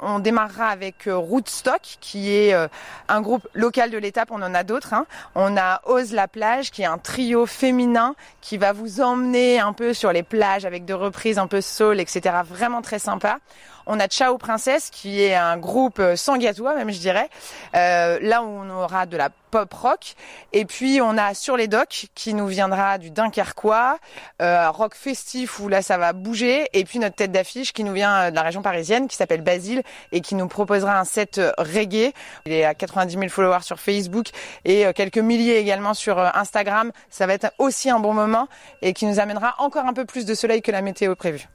on démarrera avec Rootstock, qui est un groupe local de l'étape. On en a d'autres. On a Ose la plage, qui est un trio féminin qui va vous emmener un peu sur les plages avec des reprises un peu soul, etc. Vraiment très sympa. On a Ciao Princesse, qui est un groupe sans gâteau, même je dirais. Là où on aura de la pop rock. Et puis on a Sur les docks, qui nous viendra du Dunkerquois, rock festif où là ça va bouger. Et puis notre tête d'affiche qui nous vient de la région parisienne, qui s'appelle Basile et qui nous proposera un set reggae. Il est à 90 000 followers sur Facebook et quelques milliers également sur Instagram. Ça va être aussi un bon moment et qui nous amènera encore un peu plus de soleil que la météo prévue.